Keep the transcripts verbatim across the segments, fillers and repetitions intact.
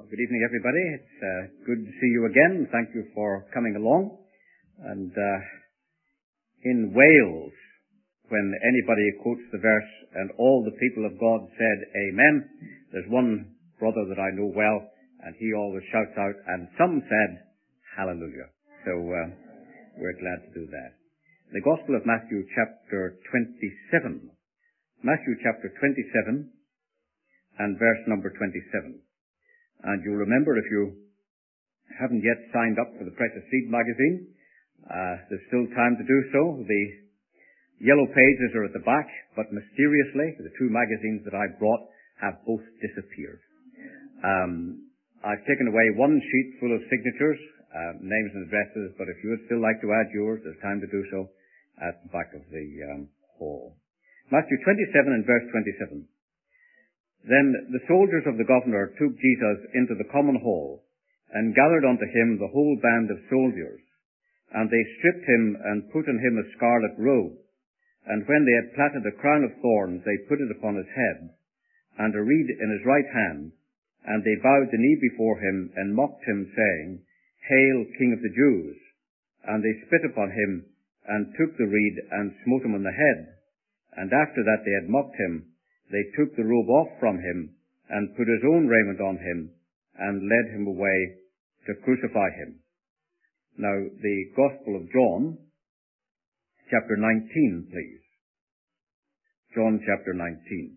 good evening, everybody. It's uh, good to see you again. Thank you for coming along. And uh, in Wales, when anybody quotes the verse, and all the people of God said, Amen, there's one brother that I know well, and he always shouts out, and some said, Hallelujah. So uh, we're glad to do that. The Gospel of Matthew, chapter twenty-seven. Matthew, chapter twenty-seven, and verse number twenty-seven. And you'll remember, if you haven't yet signed up for the Precious Seed magazine, uh, there's still time to do so. The yellow pages are at the back, but mysteriously, the two magazines that I brought have both disappeared. Um, I've taken away one sheet full of signatures, uh, names and addresses, but if you would still like to add yours, there's time to do so at the back of the um, hall. Matthew twenty-seven and verse twenty-seven. Then the soldiers of the governor took Jesus into the common hall, and gathered unto him the whole band of soldiers. And they stripped him, and put on him a scarlet robe. And when they had platted a crown of thorns, they put it upon his head, and a reed in his right hand. And they bowed the knee before him, and mocked him, saying, Hail, King of the Jews! And they spit upon him, and took the reed, and smote him on the head. And after that they had mocked him, they took the robe off from him, and put his own raiment on him, and led him away to crucify him. Now, the Gospel of John, chapter nineteen, please. John chapter nineteen.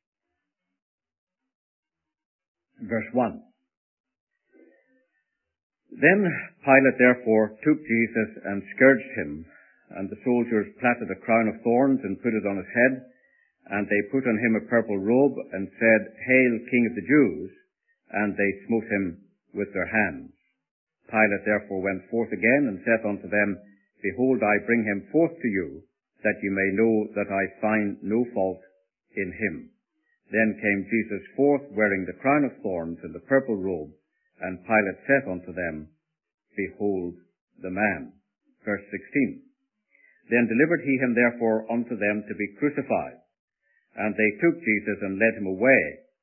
Verse one. Then Pilate therefore took Jesus and scourged him, and the soldiers platted a crown of thorns and put it on his head, and they put on him a purple robe, and said, Hail, King of the Jews! And they smote him with their hands. Pilate therefore went forth again, and saith unto them, Behold, I bring him forth to you, that you may know that I find no fault in him. Then came Jesus forth, wearing the crown of thorns and the purple robe, and Pilate saith unto them, Behold the man. Verse sixteen. Then delivered he him therefore unto them to be crucified. And they took Jesus and led him away.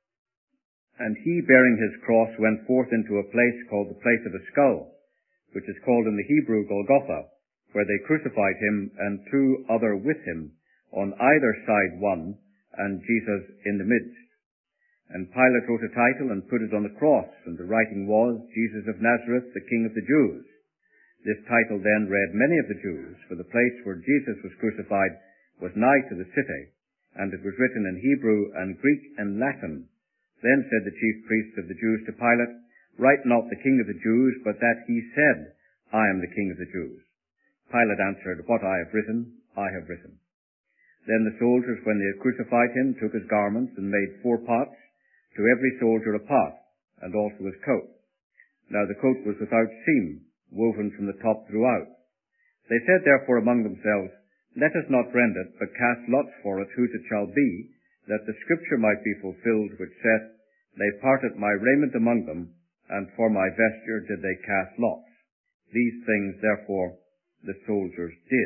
And he, bearing his cross, went forth into a place called the place of a skull, which is called in the Hebrew Golgotha, where they crucified him, and two other with him, on either side one, and Jesus in the midst. And Pilate wrote a title and put it on the cross, and the writing was, Jesus of Nazareth, the King of the Jews. This title then read many of the Jews, for the place where Jesus was crucified was nigh to the city, and it was written in Hebrew and Greek and Latin. Then said the chief priests of the Jews to Pilate, Write not the King of the Jews, but that he said, I am the King of the Jews. Pilate answered, What I have written, I have written. Then the soldiers, when they had crucified him, took his garments, and made four pots, to every soldier a pot, and also his coat. Now the coat was without seam, woven from the top throughout. They said therefore among themselves, Let us not rend it, but cast lots for it, whose it shall be, that the scripture might be fulfilled, which saith, They parted my raiment among them, and for my vesture did they cast lots. These things therefore the soldiers did.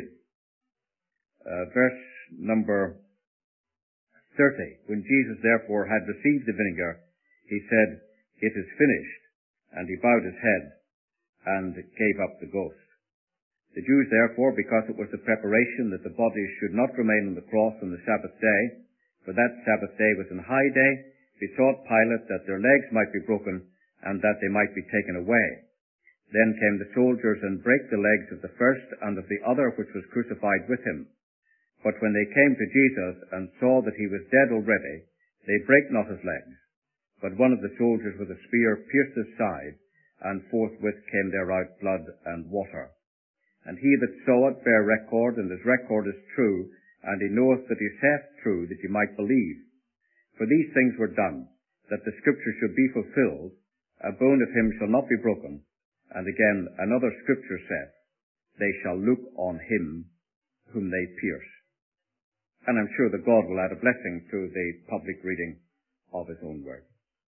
Uh, verse number thirty. When Jesus therefore had received the vinegar, he said, It is finished. And he bowed his head, and gave up the ghost. The Jews therefore, because it was the preparation that the bodies should not remain on the cross on the Sabbath day, for that Sabbath day was an high day, besought Pilate that their legs might be broken, and that they might be taken away. Then came the soldiers, and brake the legs of the first and of the other which was crucified with him. But when they came to Jesus, and saw that he was dead already, they brake not his legs. But one of the soldiers with a spear pierced his side, and forthwith came there out blood and water. And he that saw it bare record, and his record is true, and he knoweth that he saith true, that ye might believe. For these things were done, that the scripture should be fulfilled, A bone of him shall not be broken. And again another scripture saith, They shall look on him whom they pierced. And I'm sure that God will add a blessing to the public reading of his own word.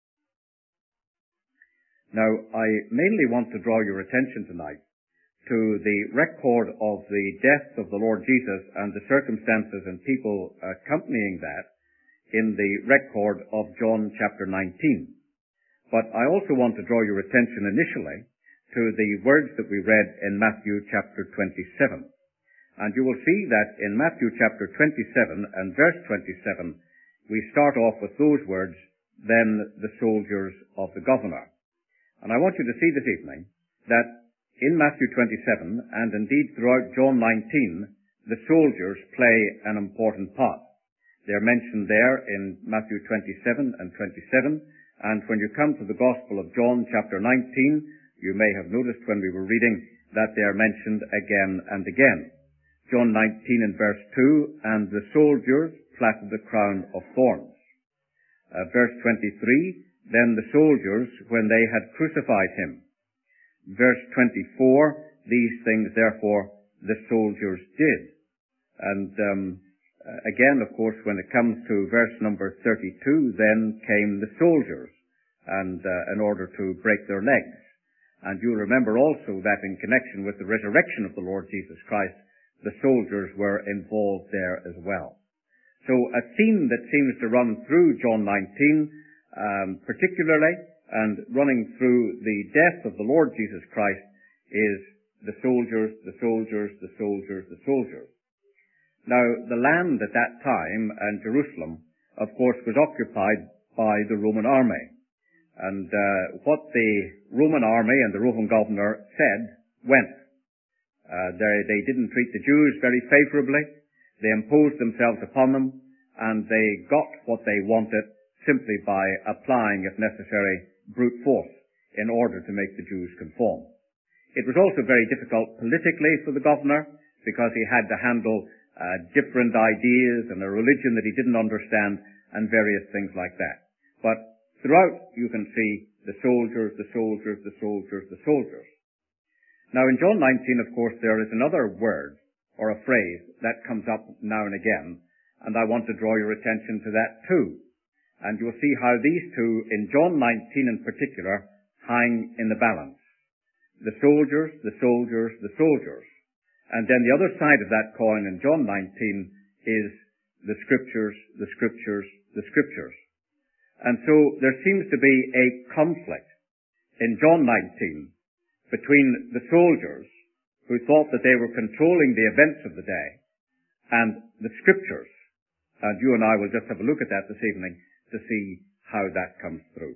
Now, I mainly want to draw your attention tonight to the record of the death of the Lord Jesus and the circumstances and people accompanying that in the record of John chapter nineteen. But I also want to draw your attention initially to the words that we read in Matthew chapter twenty-seven. And you will see that in Matthew chapter twenty-seven and verse twenty-seven, we start off with those words, "Then the soldiers of the governor." And I want you to see this evening that in Matthew twenty-seven, and indeed throughout John nineteen, the soldiers play an important part. They're mentioned there in Matthew twenty-seven and twenty-seven, and when you come to the Gospel of John chapter nineteen, you may have noticed when we were reading that they are mentioned again and again. John nineteen and verse two, "And the soldiers platted the crown of thorns." Uh, verse twenty-three, "Then the soldiers, when they had crucified him." Verse twenty-four, "These things therefore the soldiers did." And um, again, of course, when it comes to verse number thirty-two, "Then came the soldiers, and uh, in order to break their legs." And you'll remember also that in connection with the resurrection of the Lord Jesus Christ, the soldiers were involved there as well. So a theme that seems to run through John nineteen, um, particularly, and running through the death of the Lord Jesus Christ, is the soldiers, the soldiers, the soldiers, the soldiers. Now, the land at that time, and Jerusalem, of course, was occupied by the Roman army. And uh, what the Roman army and the Roman governor said went. Uh, they, they didn't treat the Jews very favorably. They imposed themselves upon them, and they got what they wanted simply by applying, if necessary, brute force in order to make the Jews conform. It was also very difficult politically for the governor because he had to handle uh, different ideas and a religion that he didn't understand and various things like that. But throughout, you can see the soldiers, the soldiers, the soldiers, the soldiers. Now, in John nineteen, of course, there is another word or a phrase that comes up now and again, and I want to draw your attention to that too. And you'll see how these two, in John nineteen in particular, hang in the balance. The soldiers, the soldiers, the soldiers. And then the other side of that coin in John nineteen is the scriptures, the scriptures, the scriptures. And so there seems to be a conflict in John nineteen between the soldiers who thought that they were controlling the events of the day and the scriptures. And you and I will just have a look at that this evening to see how that comes through.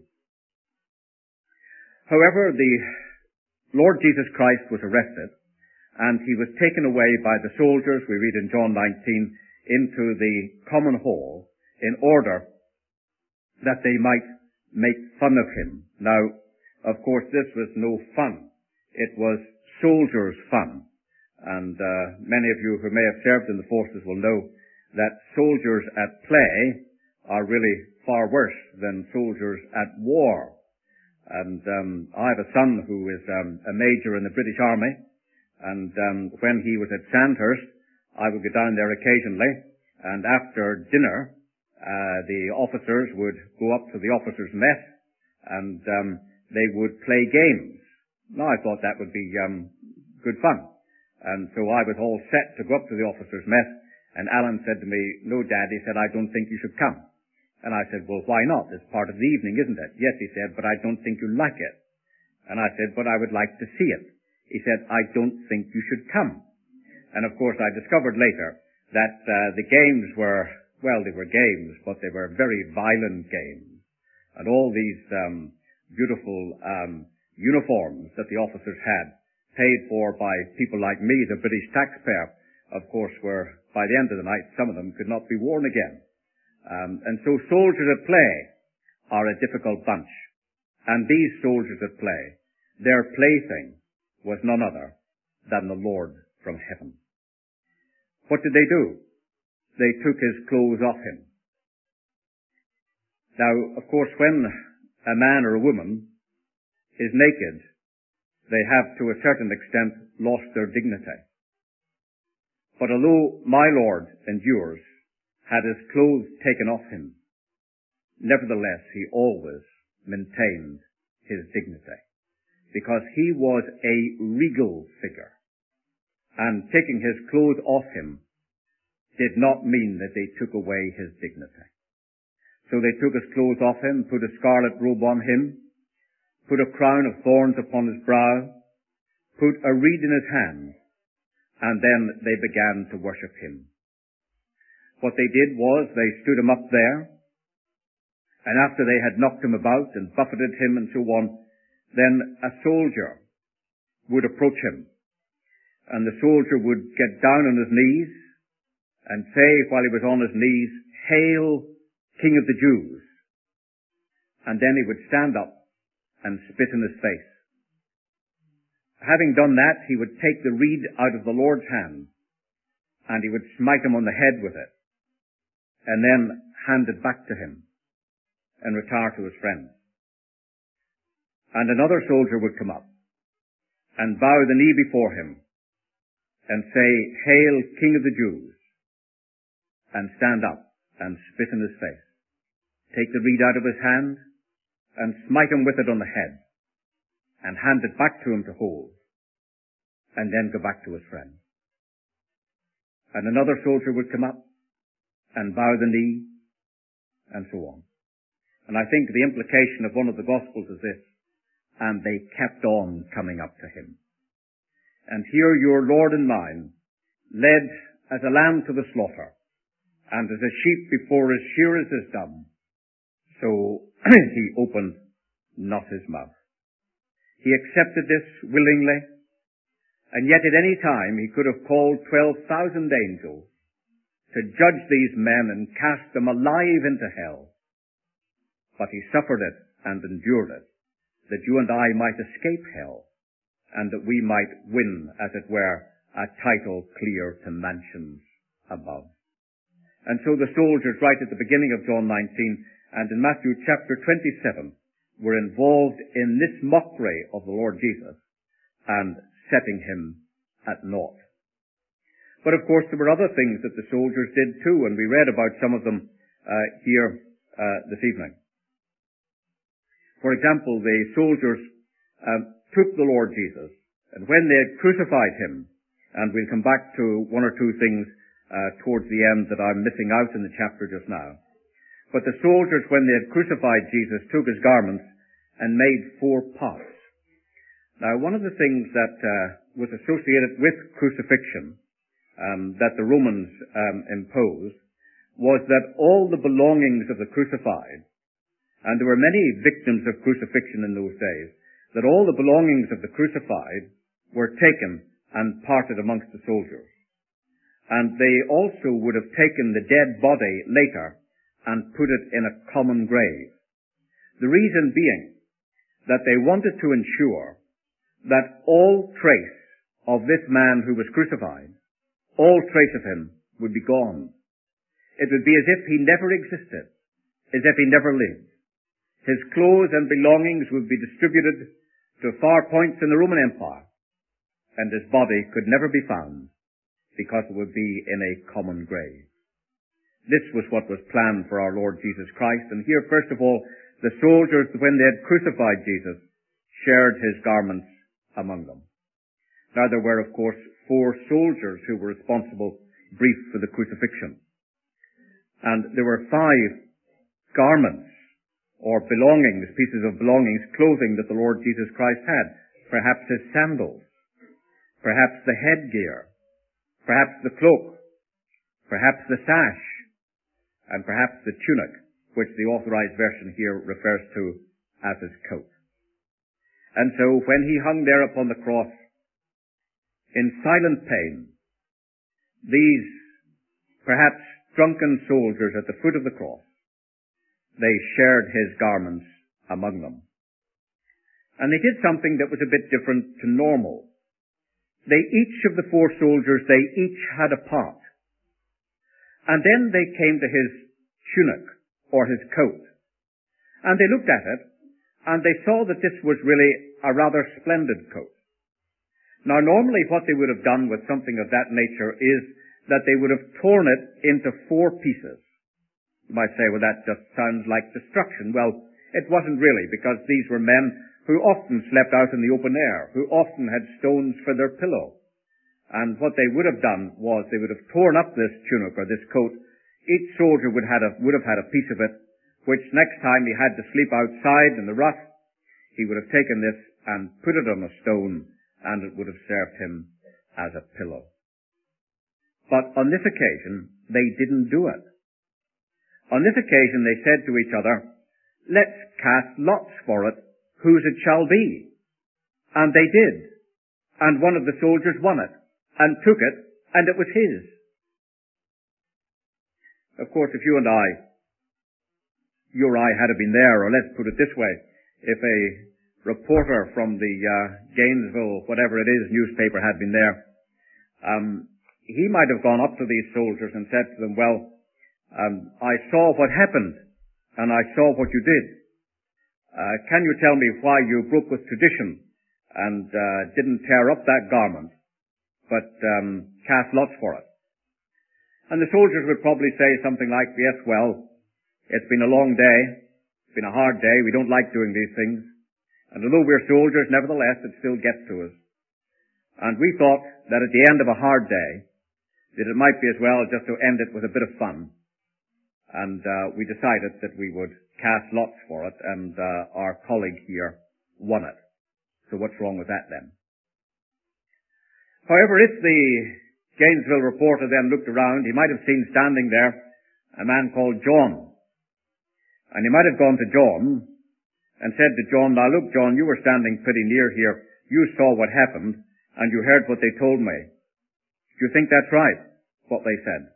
However, the Lord Jesus Christ was arrested and he was taken away by the soldiers, we read in John nineteen, into the common hall in order that they might make fun of him. Now, of course, this was no fun. It was soldiers' fun. And uh, many of you who may have served in the forces will know that soldiers at play are really far worse than soldiers at war. And um, I have a son who is um, a major in the British Army, and um, when he was at Sandhurst, I would go down there occasionally, and after dinner, Uh, the officers would go up to the officers' mess and um, they would play games. Now, I thought that would be um, good fun. And so I was all set to go up to the officers' mess, and Alan said to me, "No, Dad," he said, "I don't think you should come." And I said, "Well, why not? It's part of the evening, isn't it?" "Yes," he said, "but I don't think you'll like it." And I said, "But I would like to see it." He said, "I don't think you should come." And of course, I discovered later that uh, the games were Well, they were games, but they were very violent games. And all these um, beautiful um, uniforms that the officers had, paid for by people like me, the British taxpayer, of course, were, by the end of the night, some of them could not be worn again. Um, and so soldiers at play are a difficult bunch. And these soldiers at play, their plaything was none other than the Lord from heaven. What did they do? They took his clothes off him. Now, of course, when a man or a woman is naked, they have to a certain extent lost their dignity. But although my Lord and yours had his clothes taken off him, nevertheless he always maintained his dignity, because he was a regal figure. And taking his clothes off him did not mean that they took away his dignity. So they took his clothes off him, put a scarlet robe on him, put a crown of thorns upon his brow, put a reed in his hand, and then they began to worship him. What they did was they stood him up there, and after they had knocked him about and buffeted him and so on, then a soldier would approach him, and the soldier would get down on his knees and say while he was on his knees, "Hail, King of the Jews." And then he would stand up and spit in his face. Having done that, he would take the reed out of the Lord's hand, and he would smite him on the head with it, and then hand it back to him and retire to his friends. And another soldier would come up and bow the knee before him and say, "Hail, King of the Jews," and stand up and spit in his face, take the reed out of his hand and smite him with it on the head, and hand it back to him to hold, and then go back to his friend. And another soldier would come up and bow the knee, and so on. And I think the implication of one of the Gospels is this, and they kept on coming up to him. And here your Lord and mine, led as a lamb to the slaughter, and as a sheep before his shearers is dumb, so he opened not his mouth. He accepted this willingly, and yet at any time he could have called twelve thousand angels to judge these men and cast them alive into hell. But he suffered it and endured it, that you and I might escape hell, and that we might win, as it were, a title clear to mansions above. And so the soldiers, right at the beginning of John nineteen, and in Matthew chapter twenty-seven, were involved in this mockery of the Lord Jesus and setting him at naught. But of course there were other things that the soldiers did too, and we read about some of them uh, here uh, this evening. For example, the soldiers um, took the Lord Jesus, and when they had crucified him, and we'll come back to one or two things uh, towards the end that I'm missing out in the chapter just now. But the soldiers, when they had crucified Jesus, took his garments and made four pots. Now, one of the things that uh, was associated with crucifixion um, that the Romans um, imposed was that all the belongings of the crucified, and there were many victims of crucifixion in those days, that all the belongings of the crucified were taken and parted amongst the soldiers. And they also would have taken the dead body later and put it in a common grave. The reason being that they wanted to ensure that all trace of this man who was crucified, all trace of him would be gone. It would be as if he never existed, as if he never lived. His clothes and belongings would be distributed to far points in the Roman Empire, and his body could never be found because it would be in a common grave. This was what was planned for our Lord Jesus Christ. And here, first of all, the soldiers, when they had crucified Jesus, shared his garments among them. Now, there were, of course, four soldiers who were responsible, brief, for the crucifixion. And there were five garments, or belongings, pieces of belongings, clothing that the Lord Jesus Christ had. Perhaps his sandals, perhaps the headgear, perhaps the cloak, perhaps the sash, and perhaps the tunic, which the Authorized Version here refers to as his coat. And so when he hung there upon the cross, in silent pain, these perhaps drunken soldiers at the foot of the cross, they shared his garments among them. And they did something that was a bit different to normal. They each of the four soldiers, they each had a pot. And then they came to his tunic, or his coat. And they looked at it, and they saw that this was really a rather splendid coat. Now, normally what they would have done with something of that nature is that they would have torn it into four pieces. You might say, well, that just sounds like destruction. Well, it wasn't really, because these were men who often slept out in the open air, who often had stones for their pillow. And what they would have done was they would have torn up this tunic or this coat. Each soldier would, had a, would have had a piece of it, which next time he had to sleep outside in the rough, he would have taken this and put it on a stone, and it would have served him as a pillow. But on this occasion, they didn't do it. On this occasion, they said to each other, let's cast lots for it, whose it shall be. And they did. And one of the soldiers won it, and took it, and it was his. Of course, if you and I, you or I had been there, or let's put it this way, if a reporter from the uh, Gainesville, whatever it is, newspaper had been there, um, he might have gone up to these soldiers and said to them, well, um, I saw what happened, and I saw what you did. Uh, can you tell me why you broke with tradition and uh, didn't tear up that garment, but um, cast lots for it? And the soldiers would probably say something like, yes, well, it's been a long day, it's been a hard day, we don't like doing these things, and although we're soldiers, nevertheless, it still gets to us. And we thought that at the end of a hard day, that it might be as well just to end it with a bit of fun. And uh, we decided that we would cast lots for it, and uh, our colleague here won it. So what's wrong with that then? However, if the Gainesville reporter then looked around, he might have seen standing there a man called John. And he might have gone to John and said to John, now look, John, you were standing pretty near here. You saw what happened, and you heard what they told me. Do you think that's right, what they said?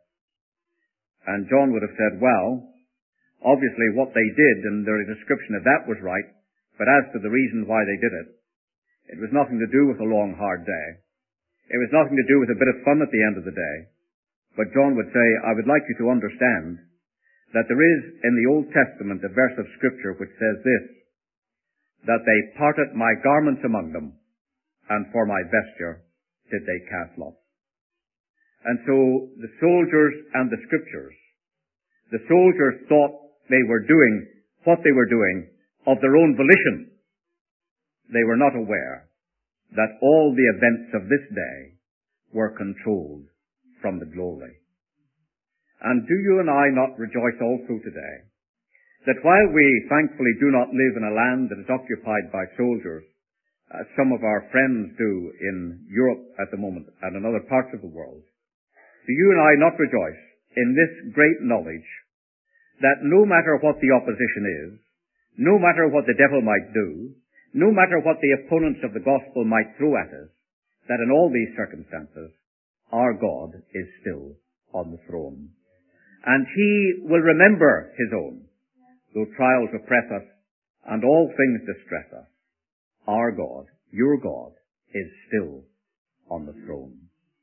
And John would have said, well, obviously what they did and their description of that was right, but as to the reason why they did it, it was nothing to do with a long, hard day. It was nothing to do with a bit of fun at the end of the day. But John would say, I would like you to understand that there is in the Old Testament a verse of Scripture which says this, that they parted my garments among them, and for my vesture did they cast lots. And so the soldiers and the Scriptures, the soldiers thought they were doing what they were doing of their own volition. They were not aware that all the events of this day were controlled from the glory. And do you and I not rejoice also today that while we thankfully do not live in a land that is occupied by soldiers, as some of our friends do in Europe at the moment and in other parts of the world, do you and I not rejoice in this great knowledge that no matter what the opposition is, no matter what the devil might do, no matter what the opponents of the gospel might throw at us, that in all these circumstances, our God is still on the throne. And He will remember His own, though trials oppress us and all things distress us. Our God, your God, is still on the throne.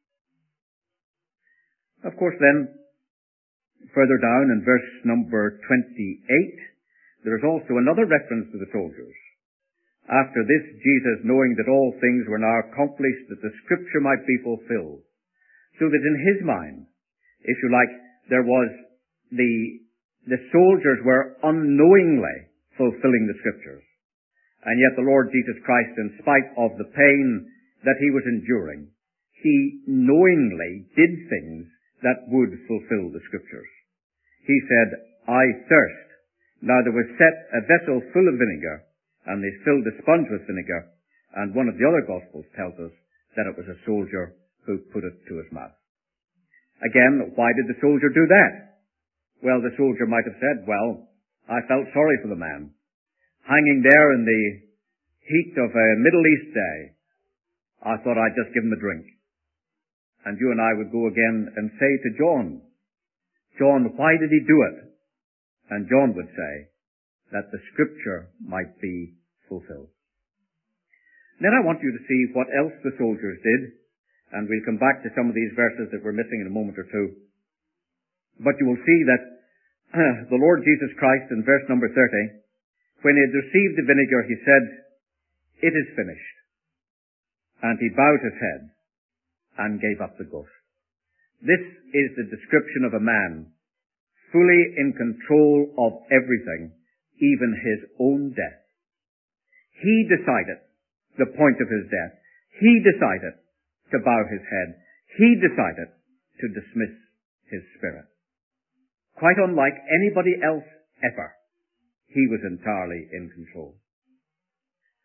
Of course then, further down in verse number twenty-eight, there is also another reference to the soldiers. After this, Jesus, knowing that all things were now accomplished, that the Scripture might be fulfilled, so that in His mind, if you like, there was the, the soldiers were unknowingly fulfilling the Scriptures. And yet the Lord Jesus Christ, in spite of the pain that He was enduring, He knowingly did things that would fulfill the Scriptures. He said, I thirst. Now there was set a vessel full of vinegar, and they filled a sponge with vinegar, and one of the other Gospels tells us that it was a soldier who put it to his mouth. Again, why did the soldier do that? Well, the soldier might have said, well, I felt sorry for the man. Hanging there in the heat of a Middle East day, I thought I'd just give him a drink. And you and I would go again and say to John, John, why did he do it? And John would say that the Scripture might be fulfilled. Then I want you to see what else the soldiers did, and we'll come back to some of these verses that we're missing in a moment or two. But you will see that uh, the Lord Jesus Christ in verse number thirty, when he had received the vinegar, he said, it is finished. And he bowed his head and gave up the ghost. This is the description of a man fully in control of everything, even his own death. He decided the point of his death. He decided to bow his head. He decided to dismiss his spirit. Quite unlike anybody else ever, he was entirely in control.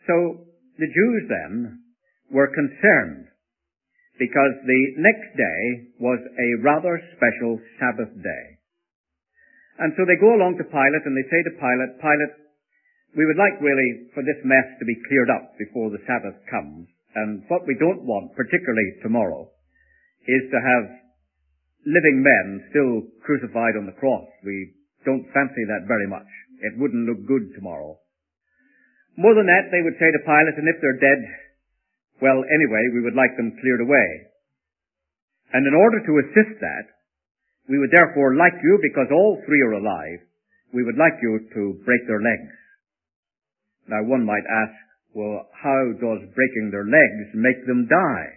So the Jews then were concerned because the next day was a rather special Sabbath day. And so they go along to Pilate and they say to Pilate, Pilate, we would like really for this mess to be cleared up before the Sabbath comes. And what we don't want, particularly tomorrow, is to have living men still crucified on the cross. We don't fancy that very much. It wouldn't look good tomorrow. More than that, they would say to Pilate, and if they're dead, well, anyway, we would like them cleared away. And in order to assist that, we would therefore like you, because all three are alive, we would like you to break their legs. Now one might ask, well, how does breaking their legs make them die?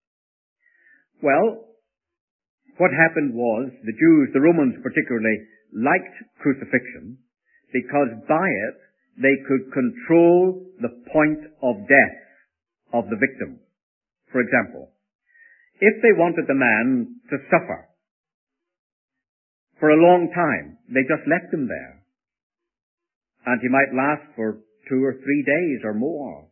Well, what happened was the Jews, the Romans particularly, liked crucifixion because by it they could control the point of death of the victim. For example, if they wanted the man to suffer for a long time, they just left him there. And he might last for two or three days or more.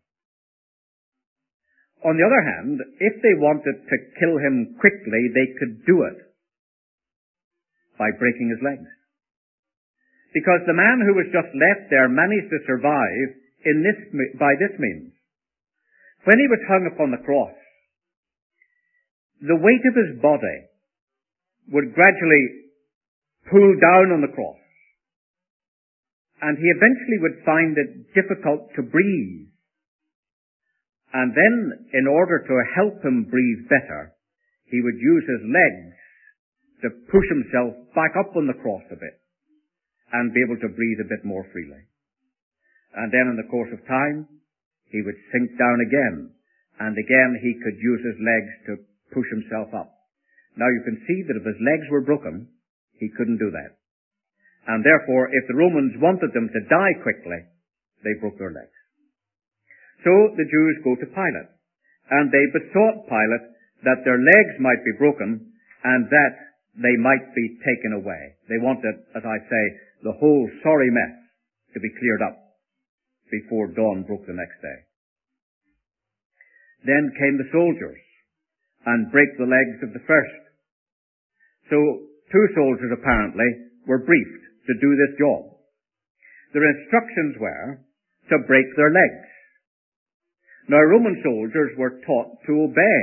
On the other hand, if they wanted to kill him quickly, they could do it by breaking his legs. Because the man who was just left there managed to survive in this, by this means. When he was hung upon the cross, the weight of his body would gradually pull down on the cross, and he eventually would find it difficult to breathe. And then, in order to help him breathe better, he would use his legs to push himself back up on the cross a bit and be able to breathe a bit more freely. And then in the course of time, he would sink down again, and again he could use his legs to push himself up. Now you can see that if his legs were broken, he couldn't do that. And therefore, if the Romans wanted them to die quickly, they broke their legs. So the Jews go to Pilate, and they besought Pilate that their legs might be broken and that they might be taken away. They wanted, as I say, the whole sorry mess to be cleared up before dawn broke the next day. Then came the soldiers and brake the legs of the first. So two soldiers apparently were briefed to do this job. Their instructions were to break their legs. Now, Roman soldiers were taught to obey.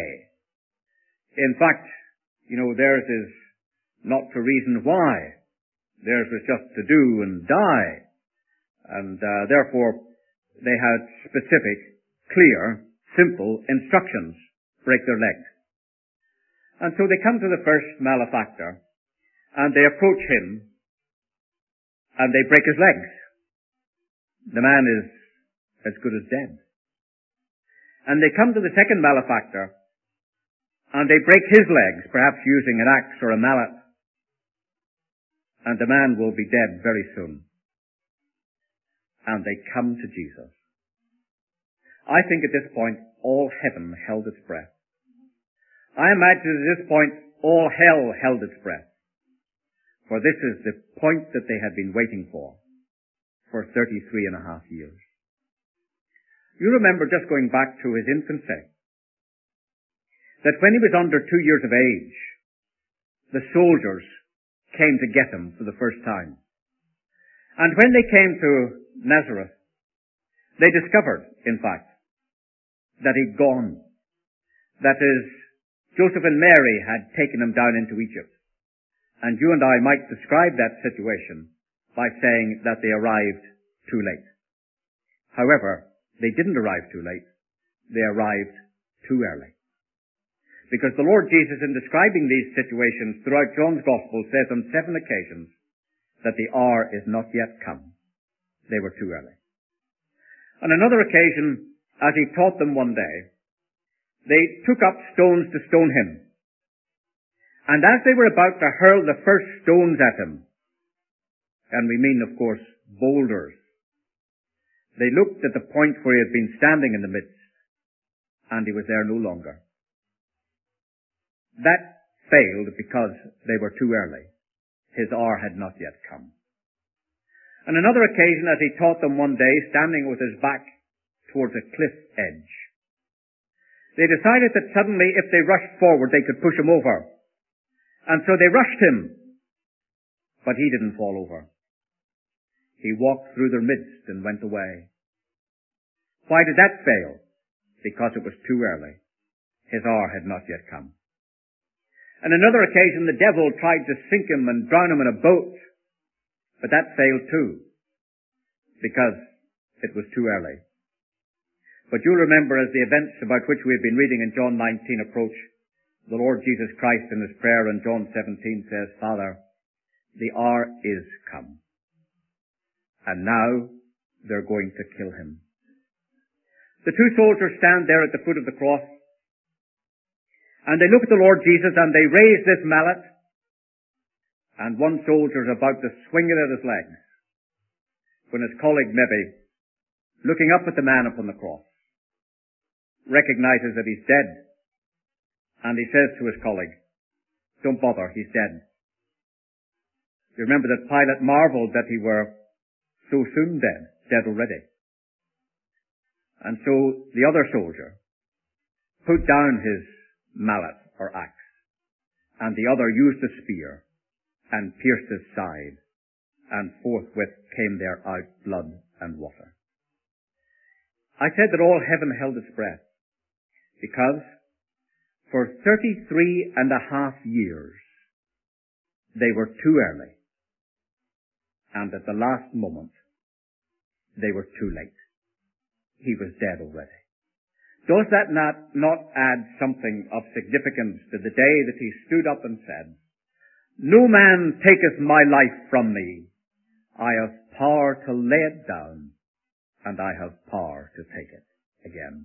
In fact, you know, theirs is not to reason why. Theirs was just to do and die. And uh, therefore, they had specific, clear, simple instructions. Break their legs. And so they come to the first malefactor, and they approach him, and they break his legs. The man is as good as dead. And they come to the second malefactor, and they break his legs, perhaps using an axe or a mallet, and the man will be dead very soon. And they come to Jesus. I think at this point, all heaven held its breath. I imagine at this point, all hell held its breath. For this is the point that they had been waiting for, for thirty-three and a half years. You remember, just going back to his infancy, that when he was under two years of age, the soldiers came to get him for the first time. And when they came to Nazareth, they discovered, in fact, that he'd gone. That is, Joseph and Mary had taken him down into Egypt. And you and I might describe that situation by saying that they arrived too late. However, they didn't arrive too late. They arrived too early. Because the Lord Jesus, in describing these situations throughout John's Gospel, says on seven occasions that the hour is not yet come. They were too early. On another occasion, as he taught them one day, they took up stones to stone him. And as they were about to hurl the first stones at him, and we mean, of course, boulders, they looked at the point where he had been standing in the midst, and he was there no longer. That failed because they were too early. His hour had not yet come. On another occasion, as he taught them one day, standing with his back towards a cliff edge. They decided that suddenly if they rushed forward they could push him over. And so they rushed him. But he didn't fall over. He walked through their midst and went away. Why did that fail? Because it was too early. His hour had not yet come. On another occasion the devil tried to sink him and drown him in a boat. But that failed too. Because it was too early. But you'll remember as the events about which we have been reading in John nineteen approach, the Lord Jesus Christ in his prayer in John seventeen says, Father, the hour is come. And now they're going to kill him. The two soldiers stand there at the foot of the cross. And they look at the Lord Jesus and they raise this mallet. And one soldier is about to swing it at his legs. When his colleague maybe, looking up at the man upon the cross, recognizes that he's dead. And he says to his colleague, don't bother, he's dead. You remember that Pilate marveled that he were so soon dead, dead already. And so the other soldier put down his mallet or axe, and the other used a spear and pierced his side, and forthwith came there out blood and water. I said that all heaven held its breath, because for thirty-three and a half years they were too early, and at the last moment they were too late. He was dead already. Does that not, not add something of significance to the day that he stood up and said, no man taketh my life from me. I have power to lay it down, and I have power to take it again.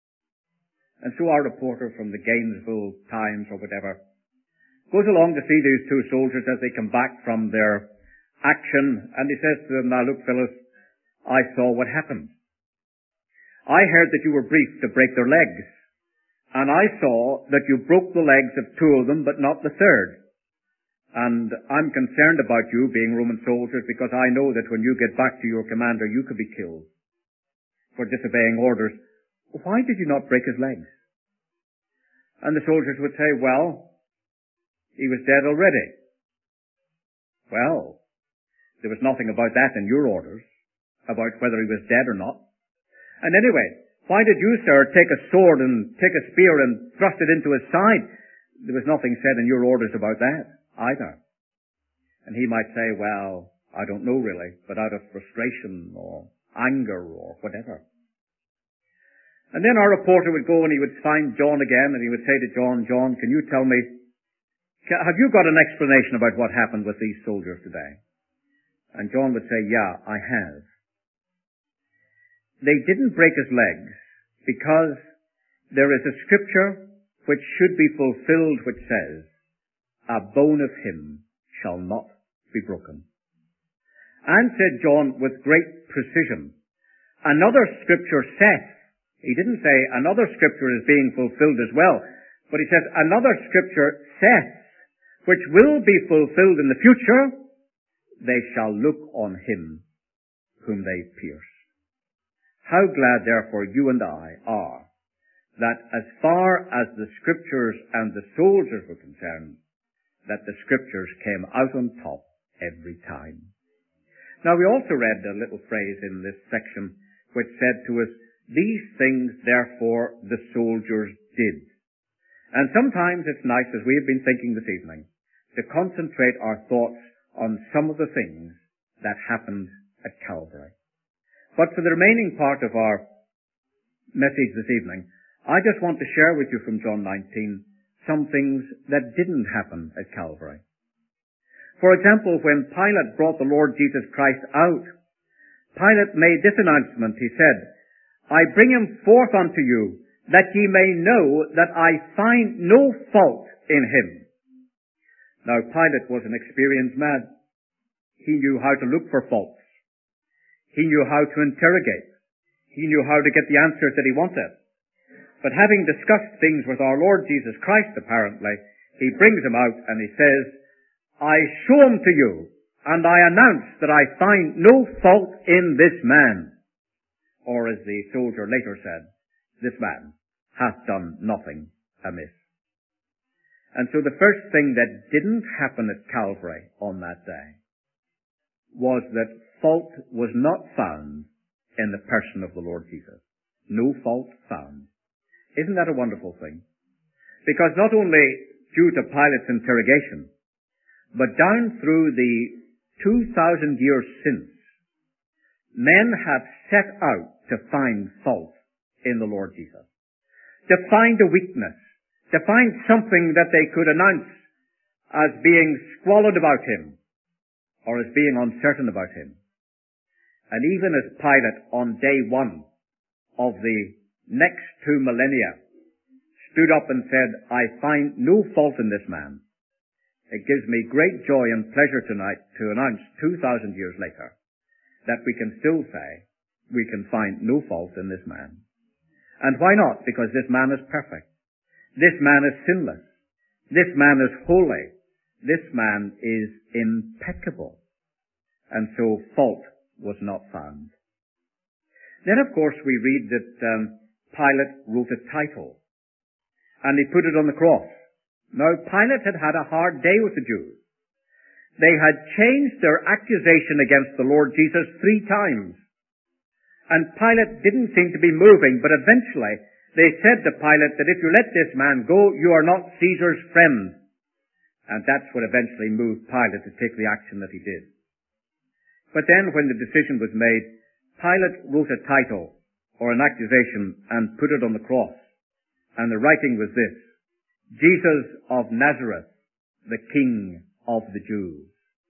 And so our reporter from the Gainesville Times or whatever goes along to see these two soldiers as they come back from their action, and he says to them, now look fellows, I saw what happened. I heard that you were briefed to break their legs, and I saw that you broke the legs of two of them, but not the third. And I'm concerned about you being Roman soldiers because I know that when you get back to your commander, you could be killed for disobeying orders. Why did you not break his legs? And the soldiers would say, well, he was dead already. Well, there was nothing about that in your orders, about whether he was dead or not. And anyway, why did you, sir, take a sword and take a spear and thrust it into his side? There was nothing said in your orders about that either. And he might say, well, I don't know really, but out of frustration or anger or whatever. And then our reporter would go and he would find John again and he would say to John, John, can you tell me, have you got an explanation about what happened with these soldiers today? And John would say, yeah, I have. They didn't break his legs because there is a scripture which should be fulfilled which says, a bone of him shall not be broken. And said John with great precision, another scripture saith, he didn't say another scripture is being fulfilled as well, but he says another scripture saith, which will be fulfilled in the future, they shall look on him whom they pierced. How glad therefore you and I are that as far as the scriptures and the soldiers were concerned, that the scriptures came out on top every time. Now we also read a little phrase in this section which said to us, these things therefore the soldiers did. And sometimes it's nice, as we have been thinking this evening, to concentrate our thoughts on some of the things that happened at Calvary. But for the remaining part of our message this evening, I just want to share with you from John nineteen some things that didn't happen at Calvary. For example, when Pilate brought the Lord Jesus Christ out, Pilate made this announcement. He said, I bring him forth unto you, that ye may know that I find no fault in him. Now, Pilate was an experienced man. He knew how to look for faults. He knew how to interrogate. He knew how to get the answers that he wanted. But having discussed things with our Lord Jesus Christ, apparently, he brings him out and he says, I show him to you, and I announce that I find no fault in this man. or as the soldier later said, this man hath done nothing amiss. And so the first thing that didn't happen at Calvary on that day was that fault was not found in the person of the Lord Jesus. No fault found. Isn't that a wonderful thing? Because not only due to Pilate's interrogation, but down through the two thousand years since, men have set out to find fault in the Lord Jesus. To find a weakness. To find something that they could announce as being squalid about him, or as being uncertain about him. And even as Pilate on day one of the next two millennia stood up and said, I find no fault in this man, it gives me great joy and pleasure tonight to announce two thousand years later that we can still say we can find no fault in this man. And why not? Because this man is perfect. This man is sinless. This man is holy. This man is impeccable. And so fault was not found. Then, of course, we read that um, Pilate wrote a title, and he put it on the cross. Now, Pilate had had a hard day with the Jews. They had changed their accusation against the Lord Jesus three times. And Pilate didn't seem to be moving, but eventually they said to Pilate that if you let this man go, you are not Caesar's friend. And that's what eventually moved Pilate to take the action that he did. But then when the decision was made, Pilate wrote a title or an accusation and put it on the cross. And the writing was this: Jesus of Nazareth, the King of the Jews.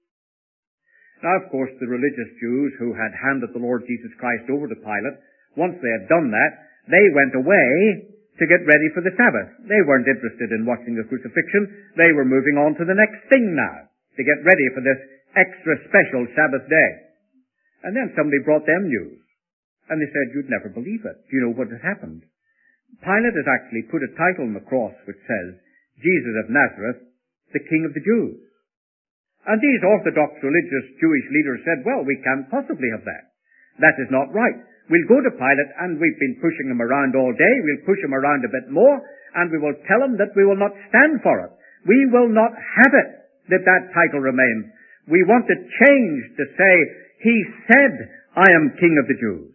Now, of course, the religious Jews who had handed the Lord Jesus Christ over to Pilate, once they had done that, they went away to get ready for the Sabbath. They weren't interested in watching the crucifixion. They were moving on to the next thing now, to get ready for this extra special Sabbath day. And then somebody brought them news. And they said, you'd never believe it. Do you know what has happened? Pilate has actually put a title on the cross which says, Jesus of Nazareth, the King of the Jews. And these Orthodox religious Jewish leaders said, well, we can't possibly have that. That is not right. We'll go to Pilate, and we've been pushing him around all day. We'll push him around a bit more, and we will tell him that we will not stand for it. We will not have it that that title remains. We want it changed to say, he said, I am King of the Jews.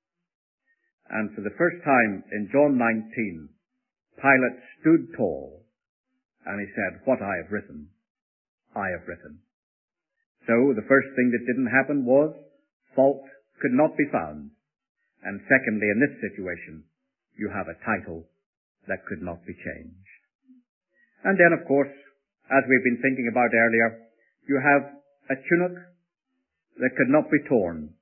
And for the first time in John nineteen, Pilate stood tall, and he said, what I have written, I have written. So the first thing that didn't happen was fault could not be found. And secondly, in this situation, you have a title that could not be changed. And then, of course, as we've been thinking about earlier, you have a tunic that could not be torn.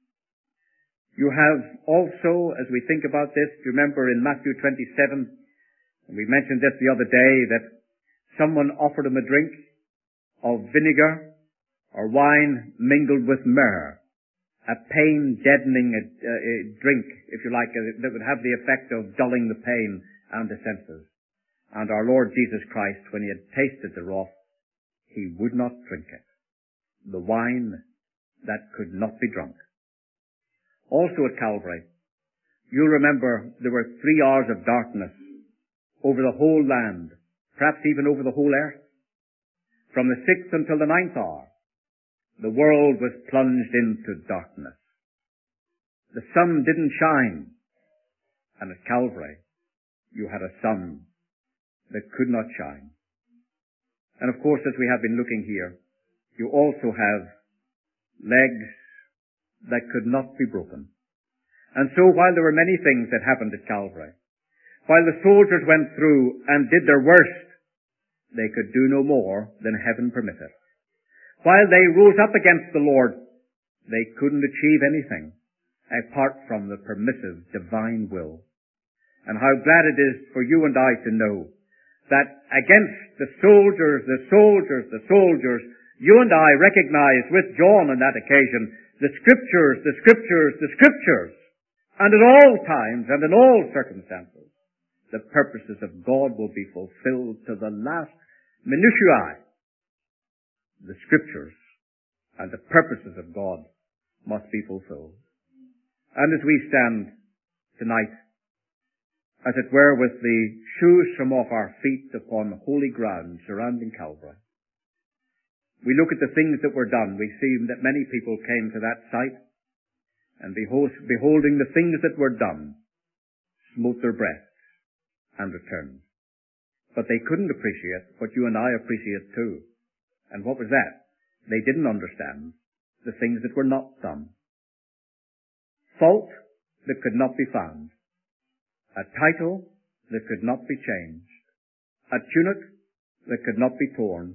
You have also, as we think about this, do you remember in Matthew twenty-seven, and we mentioned this the other day, that someone offered him a drink of vinegar or wine mingled with myrrh. A pain-deadening uh, uh, drink, if you like, uh, that would have the effect of dulling the pain and the senses. And our Lord Jesus Christ, when he had tasted the wrath, he would not drink it. The wine that could not be drunk. Also at Calvary, you'll remember there were three hours of darkness over the whole land, perhaps even over the whole earth. From the sixth until the ninth hour, the world was plunged into darkness. The sun didn't shine. And at Calvary, you had a sun that could not shine. And of course, as we have been looking here, you also have legs that could not be broken. And so while there were many things that happened at Calvary, while the soldiers went through and did their worst, they could do no more than heaven permitted. While they rose up against the Lord, they couldn't achieve anything apart from the permissive divine will. And how glad it is for you and I to know that against the soldiers, the soldiers, the soldiers, you and I recognize with John on that occasion the Scriptures, the Scriptures, the Scriptures, and at all times and in all circumstances, the purposes of God will be fulfilled to the last minutiae. The Scriptures and the purposes of God must be fulfilled. And as we stand tonight, as it were with the shoes from off our feet upon holy ground surrounding Calvary, we look at the things that were done. We see that many people came to that site, and beholding the things that were done, smote their breasts and returned. But they couldn't appreciate what you and I appreciate too. And what was that? They didn't understand the things that were not done. Fault that could not be found. A title that could not be changed. A tunic that could not be torn.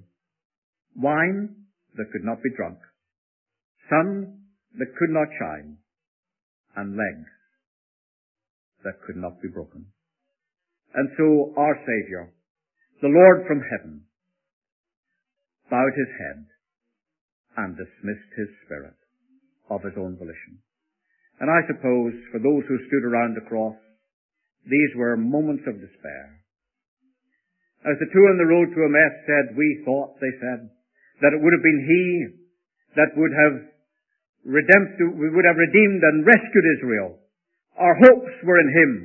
Wine that could not be drunk. Sun that could not shine. And legs that could not be broken. And so our Saviour, the Lord from heaven, bowed his head and dismissed his spirit of his own volition. And I suppose for those who stood around the cross, these were moments of despair. As the two on the road to Emmaus said, we thought, they said, that it would have been he that would have redeemed, would have redeemed and rescued Israel. Our hopes were in him.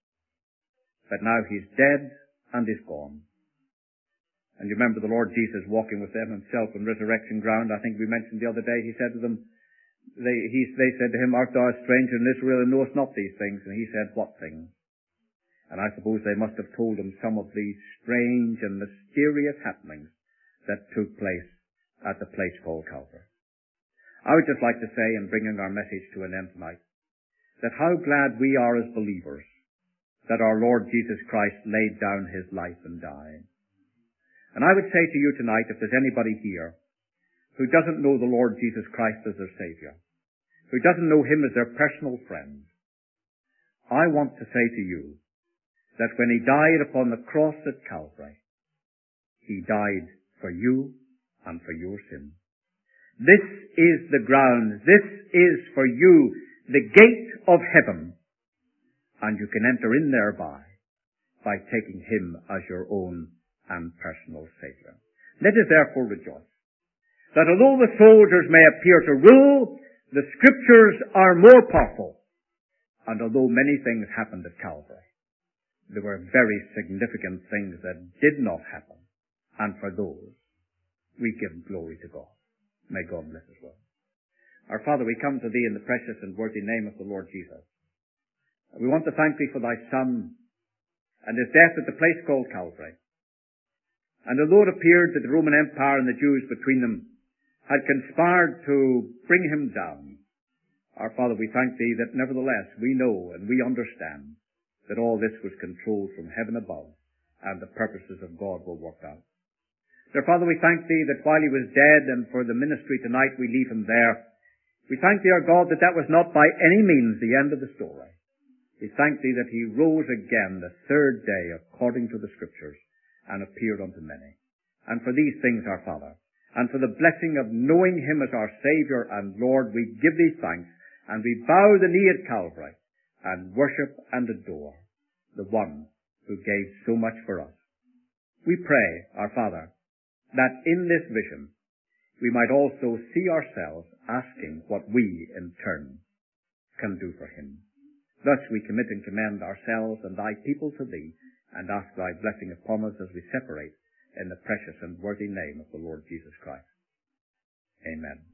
But now he's dead and is gone. And you remember the Lord Jesus walking with them himself on resurrection ground. I think we mentioned the other day, he said to them, they, he, they said to him, art thou a stranger in Israel and knowest not these things? And he said, what things? And I suppose they must have told him some of the strange and mysterious happenings that took place at the place called Calvary. I would just like to say, in bringing our message to an end tonight, that how glad we are as believers that our Lord Jesus Christ laid down his life and died. And I would say to you tonight, if there's anybody here who doesn't know the Lord Jesus Christ as their Savior, who doesn't know him as their personal friend, I want to say to you that when he died upon the cross at Calvary, he died for you and for your sin. This is the ground, this is for you the gate of heaven, and you can enter in thereby by taking him as your own and personal Savior. Let us therefore rejoice that although the soldiers may appear to rule, the Scriptures are more powerful. And although many things happened at Calvary, there were very significant things that did not happen. And for those, we give glory to God. May God bless us well. Our Father, we come to Thee in the precious and worthy name of the Lord Jesus. We want to thank Thee for Thy Son and his death at the place called Calvary. And although it appeared that the Roman Empire and the Jews between them had conspired to bring him down, our Father, we thank Thee that nevertheless we know and we understand that all this was controlled from heaven above and the purposes of God were worked out. Dear Father, we thank Thee that while he was dead and for the ministry tonight we leave him there, we thank Thee, our God, that that was not by any means the end of the story. We thank Thee that he rose again the third day according to the Scriptures and appeared unto many. And for these things, our Father, and for the blessing of knowing him as our Saviour and Lord, we give Thee thanks, and we bow the knee at Calvary and worship and adore the one who gave so much for us. We pray, our Father, that in this vision we might also see ourselves asking what we, in turn, can do for him. Thus we commit and commend ourselves and Thy people to Thee, and ask Thy blessing upon us as we separate in the precious and worthy name of the Lord Jesus Christ. Amen.